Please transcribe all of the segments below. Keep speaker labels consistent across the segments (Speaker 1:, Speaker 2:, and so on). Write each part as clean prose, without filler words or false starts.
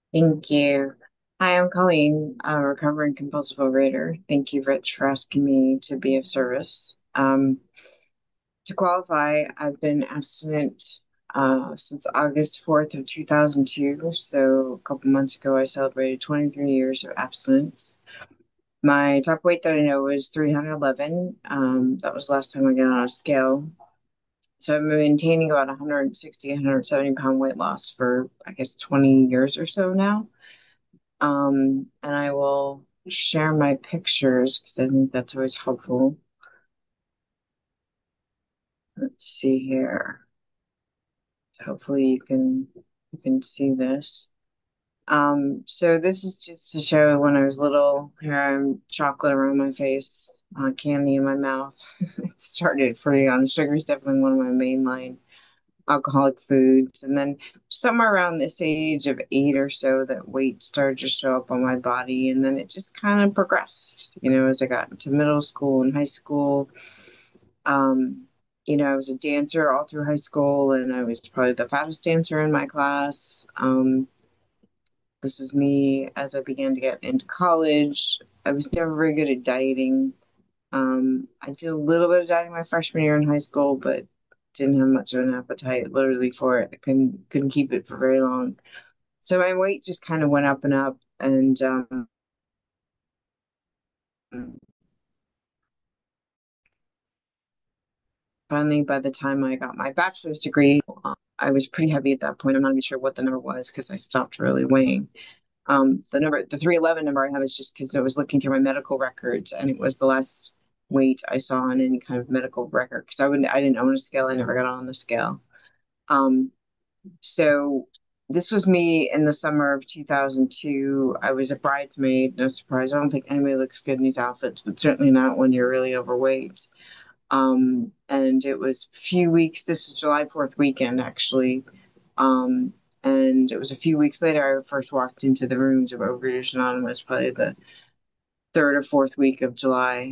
Speaker 1: Thank you. Hi, I'm Colleen, a recovering compulsive overeater. Thank you, Rich, for asking me to be of service. To qualify, I've been abstinent since August 4th of 2002. So a couple months ago, I celebrated 23 years of abstinence. My top weight that I know is 311. That was the last time I got on a scale. So I've been maintaining about 160, 170 pound weight loss for, I guess, 20 years or so now. And I will share my pictures because I think that's always helpful. Let's see here. Hopefully you can see this. So this is just to show when I was little. Here I'm chocolate around my face, candy in my mouth. It started pretty young. Sugar is definitely one of my mainline alcoholic foods. And then somewhere around this age of 8 or so, that weight started to show up on my body. And then it just kind of progressed, as I got into middle school and high school. Um, I was a dancer all through high school, and I was probably the fattest dancer in my class. This was me as I began to get into college. I was never very good at dieting. I did a little bit of dieting my freshman year in high school, but didn't have much of an appetite literally for it. I couldn't keep it for very long. So my weight just kind of went up and up. And finally, by the time I got my bachelor's degree, I was pretty heavy at that point. I'm not even sure what the number was because I stopped really weighing. The 311 number I have is just because I was looking through my medical records and it was the last weight I saw on any kind of medical record because I didn't own a scale. I never got on the scale. Um, so this was me in the summer of 2002. I was a bridesmaid, no surprise. I don't think anybody looks good in these outfits, but certainly not when you're really overweight. And it was a few weeks, this was July 4th weekend, actually. And it was a few weeks later I first walked into the rooms of Overeaters Anonymous, probably the third or fourth week of July.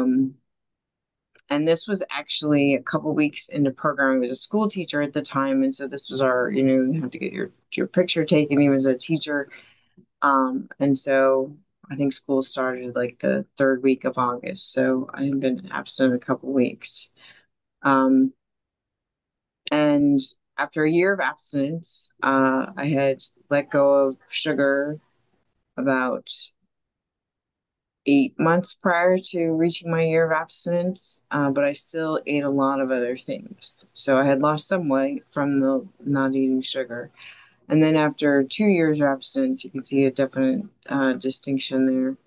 Speaker 1: And this was actually a couple weeks into programming. I was a school teacher at the time, and so this was you have to get your picture taken. He was a teacher, and so I think school started like the third week of August. So I had been absent a couple weeks. Um, and after a year of abstinence, I had let go of sugar about 8 months prior to reaching my year of abstinence, but I still ate a lot of other things. So I had lost some weight from the not eating sugar. And then after 2 years of abstinence, you can see a definite distinction there.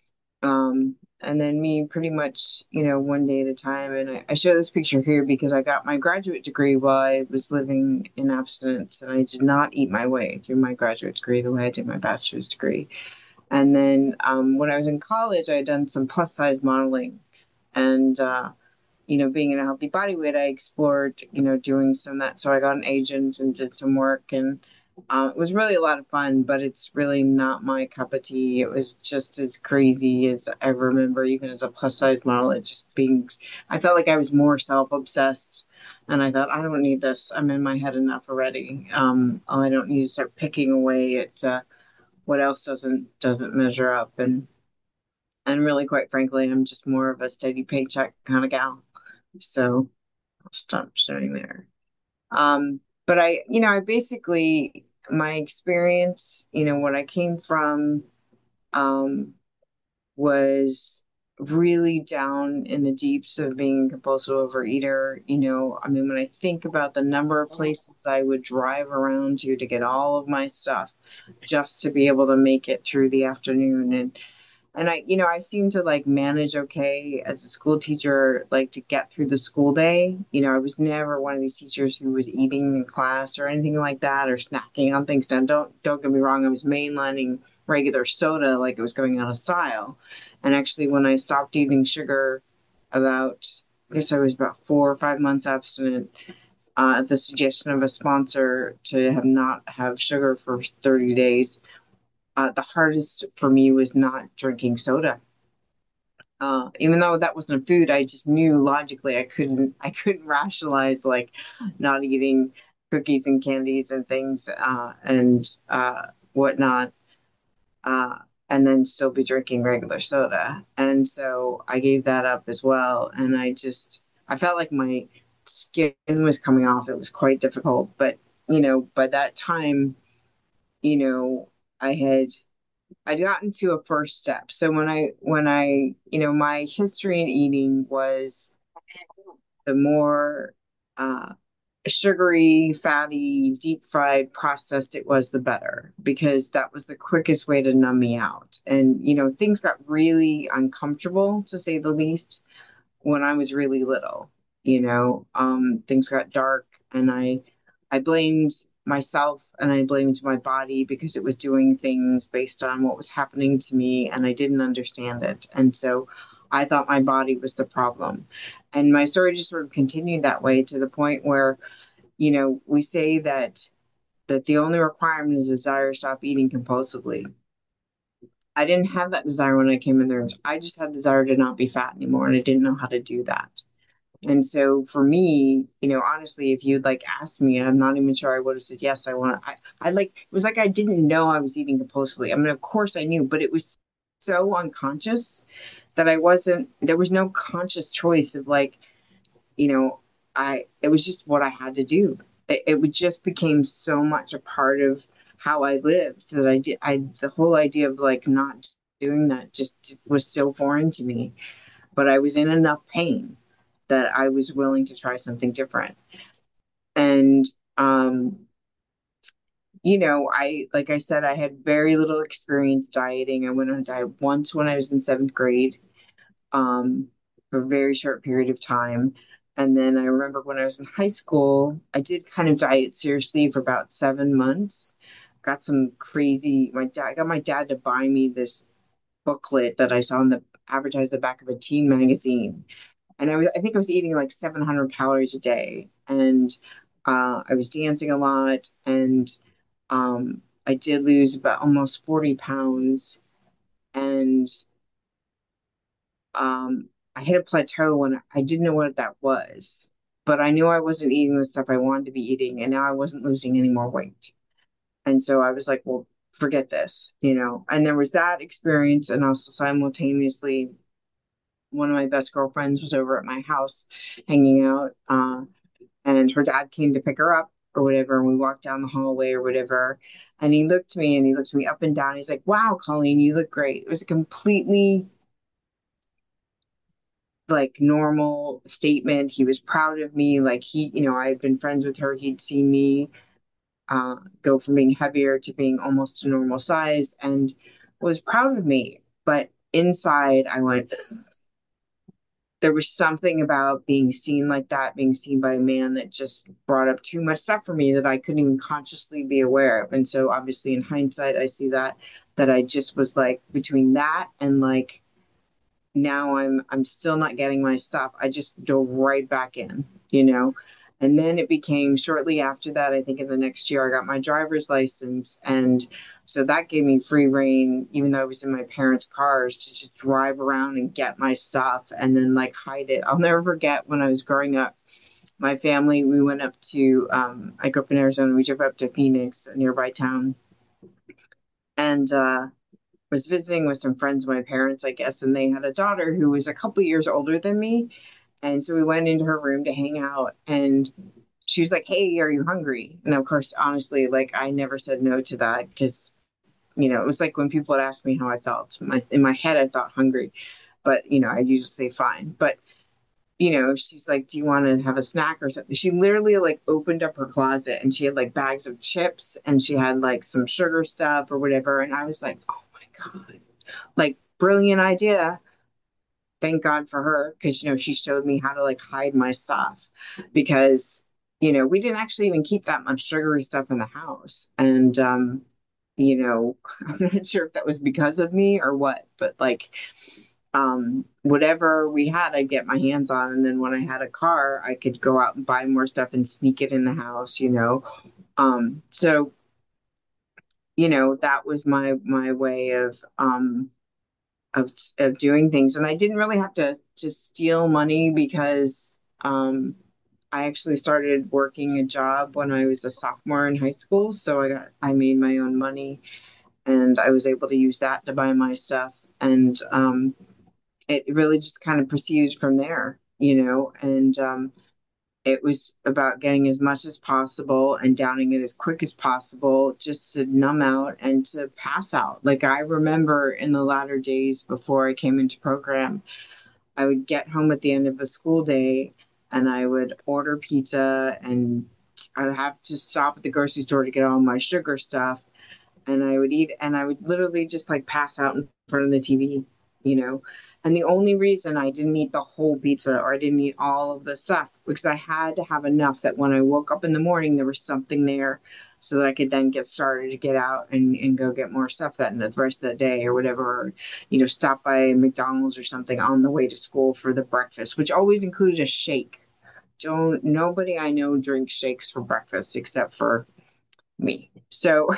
Speaker 1: And then me pretty much, one day at a time. And I show this picture here because I got my graduate degree while I was living in abstinence, and I did not eat my way through my graduate degree the way I did my bachelor's degree. And then when I was in college, I had done some plus size modeling. And, being in a healthy body weight, I explored, doing some of that. So I got an agent and did some work. And it was really a lot of fun, but it's really not my cup of tea. It was just as crazy as I remember, even as a plus size model. It just being, I felt like I was more self obsessed. And I thought, I don't need this. I'm in my head enough already. I don't need to start picking away at what else doesn't measure up. And really, quite frankly, I'm just more of a steady paycheck kind of gal. So I'll stop showing there. But I basically, my experience, what I came from, um, was really down in the deeps of being a compulsive overeater. I mean, when I think about the number of places I would drive around to get all of my stuff just to be able to make it through the afternoon. And I seem to like manage okay as a school teacher, like to get through the school day. I was never one of these teachers who was eating in class or anything like that or snacking on things. Now, don't get me wrong, I was mainlining regular soda like it was going out of style. And actually, when I stopped eating sugar about, I guess I was about 4 or 5 months abstinent, at the suggestion of a sponsor to have not have sugar for 30 days, the hardest for me was not drinking soda. Even though that wasn't a food, I just knew logically I couldn't rationalize like not eating cookies and candies and things. And whatnot, uh, and then still be drinking regular soda. And so I gave that up as well. And I felt like my skin was coming off. It was quite difficult. But, by that time, you know, I had I'd gotten to a first step. So my history in eating was the more sugary, fatty, deep fried, processed it was, the better, because that was the quickest way to numb me out. And, things got really uncomfortable, to say the least, when I was really little. Things got dark, and I blamed myself and I blamed my body because it was doing things based on what was happening to me, and I didn't understand it. And so I thought my body was the problem. And my story just sort of continued that way, to the point where, we say that the only requirement is a desire to stop eating compulsively. I didn't have that desire when I came in there. I just had the desire to not be fat anymore, and I didn't know how to do that. And so for me, honestly, if you'd like asked me, I'm not even sure I would have said yes. I like, it was like I didn't know I was eating compulsively. I mean, of course I knew, but it was so unconscious that there was no conscious choice of like, you know, it was just what I had to do. It just became so much a part of how I lived that the whole idea of like not doing that just was so foreign to me. But I was in enough pain that I was willing to try something different. And, like I said, I had very little experience dieting. I went on a diet once when I was in seventh grade, for a very short period of time. And then I remember when I was in high school, I did kind of diet seriously for about 7 months. Got some crazy, I got my dad to buy me this booklet that I saw in the advertised the back of a teen magazine. And I think I was eating like 700 calories a day. And I was dancing a lot. And I did lose about almost 40 pounds. And I hit a plateau when I didn't know what that was, but I knew I wasn't eating the stuff I wanted to be eating, and now I wasn't losing any more weight. And so I was like, well, forget this. And there was that experience, and also simultaneously, one of my best girlfriends was over at my house hanging out, and her dad came to pick her up or whatever, and we walked down the hallway or whatever, and he looked me up and down. He's like, "Wow, Colleen, you look great." It was a completely like normal statement. He was proud of me. Like I had been friends with her. He'd seen me go from being heavier to being almost a normal size, and was proud of me. But inside, I went, there was something about being seen like that, being seen by a man, that just brought up too much stuff for me that I couldn't even consciously be aware of. And so obviously in hindsight, I see that I just was like, between that and like, now I'm still not getting my stuff. I just dove right back in. And then it became shortly after that, I think in the next year, I got my driver's license. And so that gave me free reign, even though I was in my parents' cars, to just drive around and get my stuff and then like hide it. I'll never forget when I was growing up, my family, we went up to, I grew up in Arizona, we drove up to Phoenix, a nearby town. And was visiting with some friends of my parents, I guess, and they had a daughter who was a couple years older than me. And so we went into her room to hang out, and she was like, "Hey, are you hungry?" And of course, honestly, like I never said no to that, because it was like when people would ask me how I felt. In my head, I thought hungry, but I'd usually say fine. But she's like, "Do you want to have a snack or something?" She literally like opened up her closet, and she had like bags of chips, and she had like some sugar stuff or whatever. And I was like, "Oh my God." Like, brilliant idea. Thank God for her, because she showed me how to like hide my stuff, because we didn't actually even keep that much sugary stuff in the house. And I'm not sure if that was because of me or what, but like whatever we had, I'd get my hands on. And then when I had a car, I could go out and buy more stuff and sneak it in the house. So that was my way of doing things. And I didn't really have to steal money, because I actually started working a job when I was a sophomore in high school, so I made my own money, and I was able to use that to buy my stuff. And it really just kind of proceeded from there, and it was about getting as much as possible and downing it as quick as possible just to numb out and to pass out. Like I remember in the latter days before I came into program, I would get home at the end of a school day and I would order pizza, and I would have to stop at the grocery store to get all my sugar stuff, and I would eat, and I would literally just like pass out in front of the TV, you know. And the only reason I didn't eat the whole pizza or I didn't eat all of the stuff because I had to have enough that when I woke up in the morning, there was something there so that I could then get started to get out and go get more stuff that the rest of the day or whatever, or, stop by McDonald's or something on the way to school for the breakfast, which always included a shake. Don't Nobody I know drinks shakes for breakfast except for me. So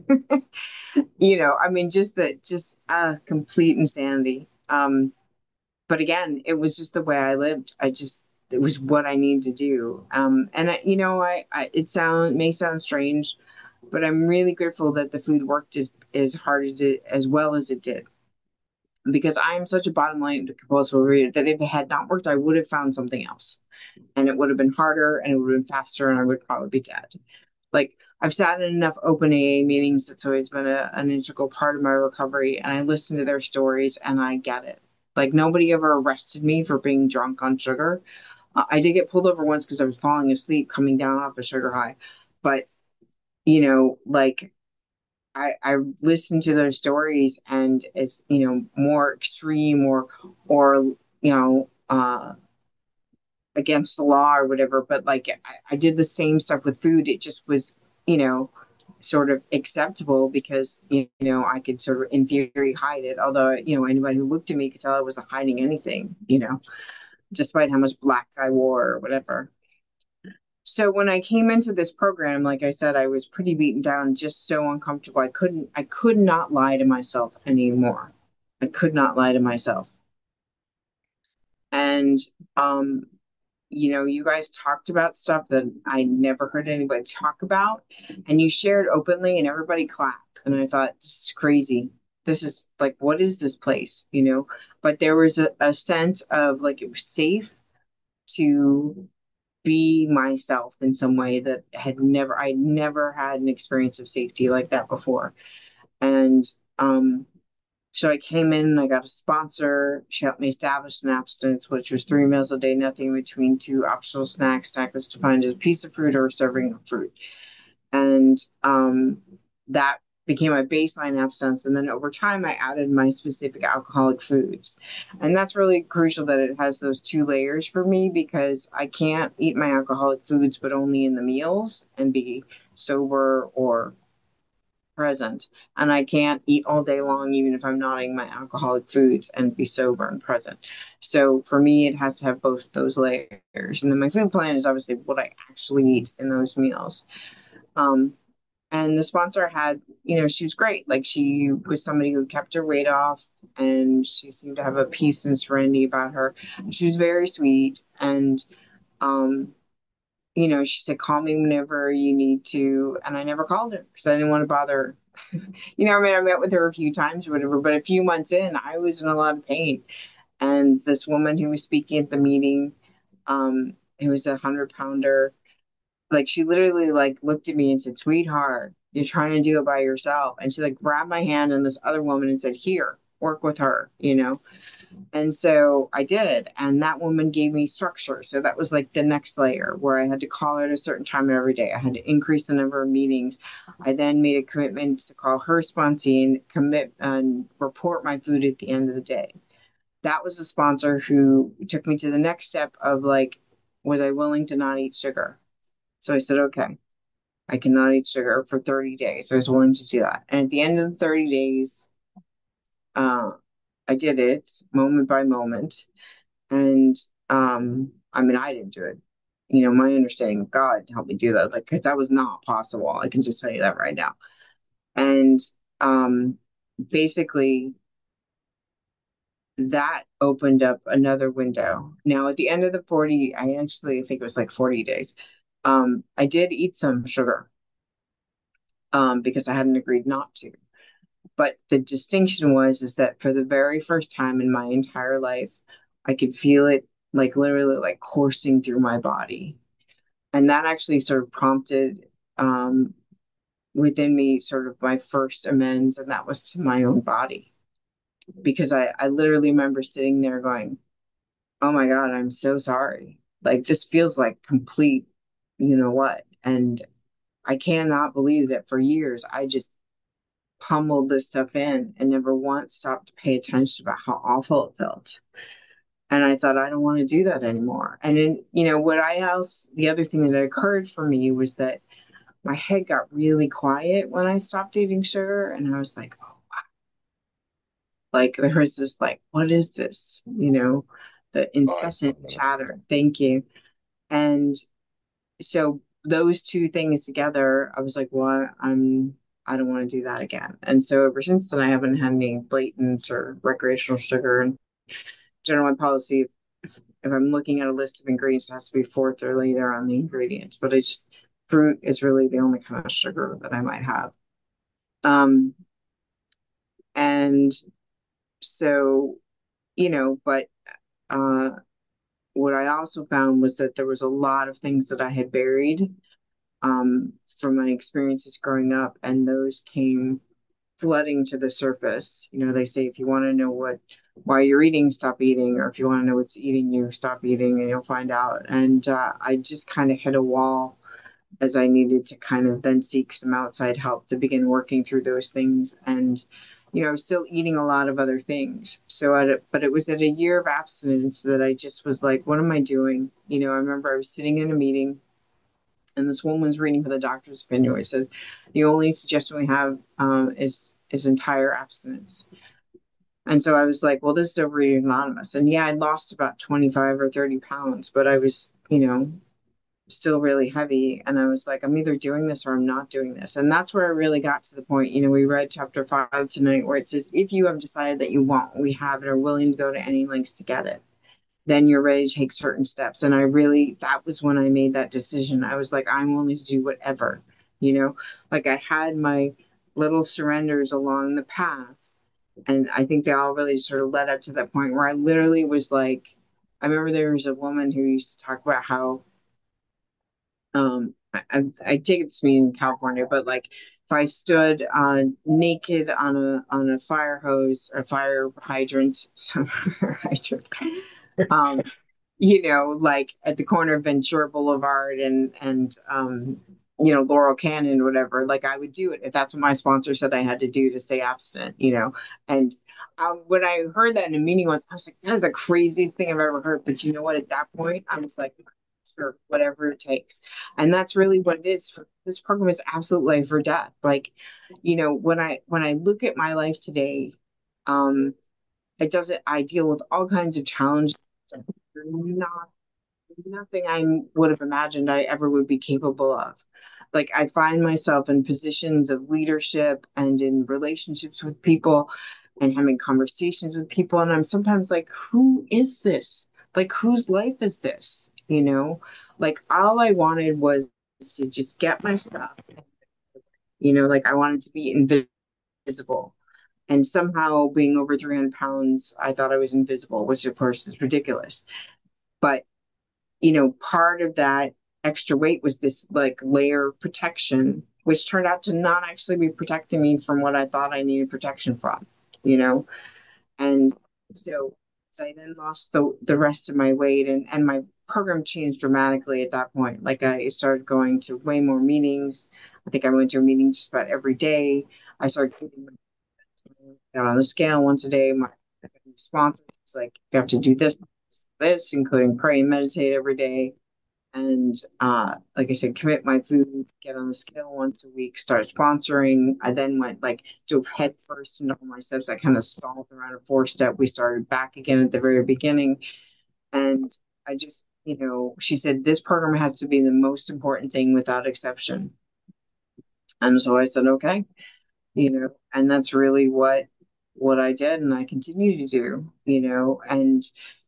Speaker 1: I mean, just complete insanity. But again, it was just the way I lived. It was what I needed to do. And it may sound strange, but I'm really grateful that the food worked as hard as well as it did. Because I am such a bottom line compulsive reader that if it had not worked, I would have found something else, and it would have been harder, and it would have been faster, and I would probably be dead. Like I've sat in enough open AA meetings. It's always been an integral part of my recovery. And I listen to their stories and I get it. Like nobody ever arrested me for being drunk on sugar. I did get pulled over once because I was falling asleep coming down off a sugar high. But, like I listened to their stories, and it's, more extreme or, you know, against the law or whatever. But like I did the same stuff with food. It just was, you know, sort of acceptable because I could sort of in theory hide it. Although anybody who looked at me could tell I wasn't hiding anything, despite how much black I wore or whatever. So when I came into this program, like I said, I was pretty beaten down, just so uncomfortable. I could not lie to myself anymore. I could not lie to myself. And um you guys talked about stuff that I never heard anybody talk about, and you shared openly, and everybody clapped. And I thought, this is crazy. This is like, what is this place? But there was a sense of like it was safe to be myself in some way that I never had an experience of safety like that before. And um, so I came in and I got a sponsor. She helped me establish an abstinence, which was 3 meals a day, nothing between two optional snacks. Snack was defined as a piece of fruit or a serving of fruit. And that became my baseline abstinence. And then over time, I added my specific alcoholic foods. And that's really crucial that it has those two layers for me because I can't eat my alcoholic foods, but only in the meals and be sober or present. And I can't eat all day long, even if I'm not eating my alcoholic foods and be sober and present. So for me, it has to have both those layers. And then my food plan is obviously what I actually eat in those meals. Um, and the sponsor had, she was great. Like she was somebody who kept her weight off, and she seemed to have a peace and serenity about her. And she was very sweet. And um, she said, call me whenever you need to. And I never called her because I didn't want to bother her. I mean, I met with her a few times or whatever, but a few months in, I was in a lot of pain. And this woman who was speaking at the meeting, who was 100-pounder, like she literally like looked at me and said, sweetheart, you're trying to do it by yourself. And she like grabbed my hand and this other woman and said, here, work with her. And so I did. And that woman gave me structure. So that was like the next layer where I had to call her at a certain time every day. I had to increase the number of meetings. I then made a commitment to call her sponsee and commit and report my food at the end of the day. That was a sponsor who took me to the next step of like, was I willing to not eat sugar? So I said, okay, I cannot eat sugar for 30 days. I was willing to do that. And at the end of the 30 days, uh, I did it moment by moment. And I mean, I didn't do it. My understanding of God helped me do that, like, because that was not possible. I can just tell you that right now. And um, basically, that opened up another window. Now, at the end of the 40, I think it was like 40 days. I did eat some sugar because I hadn't agreed not to. But the distinction was is that for the very first time in my entire life, I could feel it like literally like coursing through my body. And that actually sort of prompted um, within me sort of my first amends, and that was to my own body. Because I literally remember sitting there going, oh my God, I'm so sorry. Like this feels like complete, you know what? And I cannot believe that for years I just pummeled this stuff in and never once stopped to pay attention about how awful it felt. And I thought, I don't want to do that anymore. And then, the other thing that occurred for me was that my head got really quiet when I stopped eating sugar. And I was like, oh, like there was this, like, what is this? The
Speaker 2: Oh, I
Speaker 1: incessant
Speaker 2: felt that.
Speaker 1: chatter. Thank you. And so those two things together, I was like, well, I don't want to do that again. And so ever since then, I haven't had any blatant or recreational sugar. And general policy, if I'm looking at a list of ingredients, it has to be fourth or later on the ingredients. But fruit is really the only kind of sugar that I might have. Um, and so, but uh, what I also found was that there was a lot of things that I had buried from my experiences growing up, and those came flooding to the surface. They say if you want to know why you're eating, stop eating, or if you want to know what's eating you, stop eating, and you'll find out. And I just kind of hit a wall as I needed to kind of then seek some outside help to begin working through those things. And still eating a lot of other things. But it was at a year of abstinence that I just was like, what am I doing? I remember I was sitting in a meeting and this woman was reading for the doctor's opinion. It says the only suggestion we have is entire abstinence. And so I was like, well, this is overeating anonymous. And yeah, I lost about 25 or 30 pounds, but I was, still really heavy. And I was like, I'm either doing this or I'm not doing this. And that's where I really got to the point. We read chapter 5 tonight where it says, if you have decided that you want what we have and are willing to go to any lengths to get it, then you're ready to take certain steps. And that was when I made that decision. I was like, I'm willing to do whatever, you know, like I had my little surrenders along the path. And I think they all really sort of led up to that point where I literally was like, I remember there was a woman who used to talk about how, I take it to me in California, but like if I stood naked on a fire hose, a fire hydrant, some hydrant, um, like at the corner of Ventura Boulevard and Laurel Canyon or whatever, like I would do it if that's what my sponsor said I had to do to stay abstinent. And when I heard that in a meeting once, I was like, that is the craziest thing I've ever heard. But you know what? At that point, I was like, sure, whatever it takes. And that's really what it is. This program is absolute life or death. Like, when I look at my life today, um, it doesn't. I deal with all kinds of challenges. Not nothing I would have imagined I ever would be capable of. Like I find myself in positions of leadership and in relationships with people and having conversations with people. And I'm sometimes like, who is this? Like, whose life is this? Like all I wanted was to just get my stuff. Like I wanted to be invisible. And somehow being over 300 pounds, I thought I was invisible, which of course is ridiculous. But part of that extra weight was this like layer of protection, which turned out to not actually be protecting me from what I thought I needed protection from, you know? And so I then lost the rest of my weight and my program changed dramatically at that point. Like I started going to way more meetings. I think I went to a meeting just about every day. I started got on the scale once a day. My sponsor was like, you have to do this, including pray and meditate every day. And like I said, commit my food, get on the scale once a week, start sponsoring. I then went like dove head first into all my steps. I kind of stalled around a 4 step. We started back again at the very beginning. And I just, she said, this program has to be the most important thing without exception. And so I said, okay, and that's really what. what I did and I continue to do, and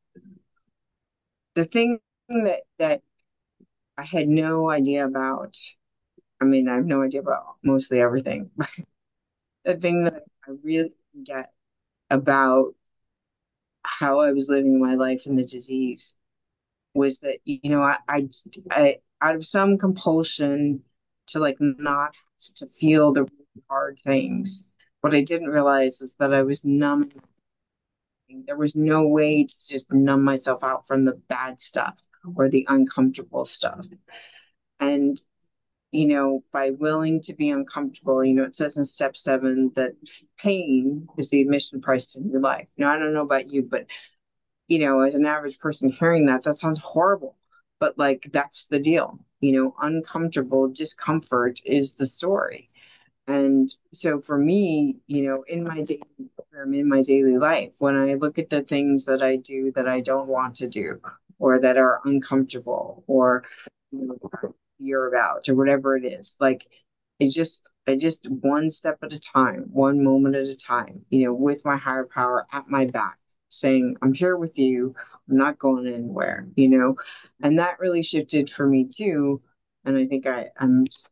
Speaker 1: the thing that I had no idea about, I mean, I have no idea about mostly everything. The thing that I really didn't get about how I was living my life in the disease was that, out of some compulsion to like not have to feel the really hard things, what I didn't realize was that I was numbing. There was no way to just numb myself out from the bad stuff or the uncomfortable stuff. And by willing to be uncomfortable, it says in step 7 that pain is the admission price in your life. Now, I don't know about you, but, as an average person hearing that, that sounds horrible. But like, that's the deal. Uncomfortable discomfort is the story. And so for me, in my daily program, in my daily life, when I look at the things that I do that I don't want to do, or that are uncomfortable, or fear about, or whatever it is, like I just one step at a time, one moment at a time, with my higher power at my back, saying, I'm here with you. I'm not going anywhere, and that really shifted for me too. And I think I'm just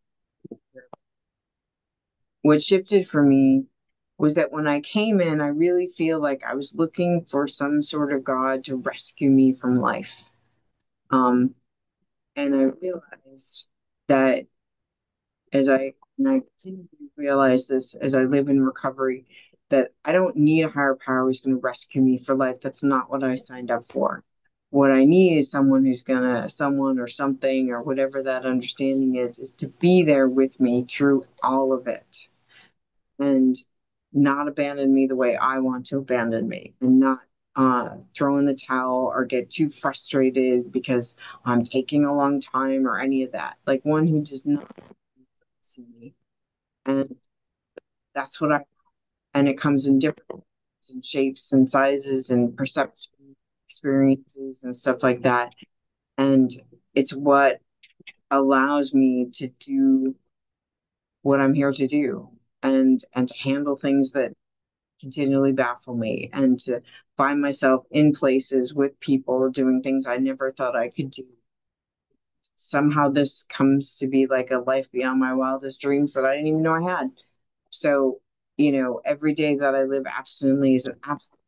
Speaker 1: what shifted for me was that when I came in, I really feel like I was looking for some sort of God to rescue me from life. Um, and I realized that and I continue to realize this as I live in recovery, that I don't need a higher power who's going to rescue me for life. That's not what I signed up for. What I need is someone or something or whatever that understanding is to be there with me through all of it and not abandon me the way I want to abandon me, and not throw in the towel or get too frustrated because I'm taking a long time or any of that. Like one who does not see me. And that's and it comes in different and shapes and sizes and perception experiences and stuff like that. And it's what allows me to do what I'm here to do, and to handle things that continually baffle me, and to find myself in places with people doing things I never thought I could do. Somehow this comes to be like a life beyond my wildest dreams that I didn't even know I had. So, every day that I live abstinently is an absolute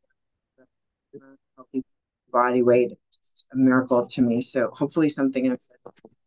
Speaker 1: healthy body weight. It's just a miracle to me. So hopefully something I've said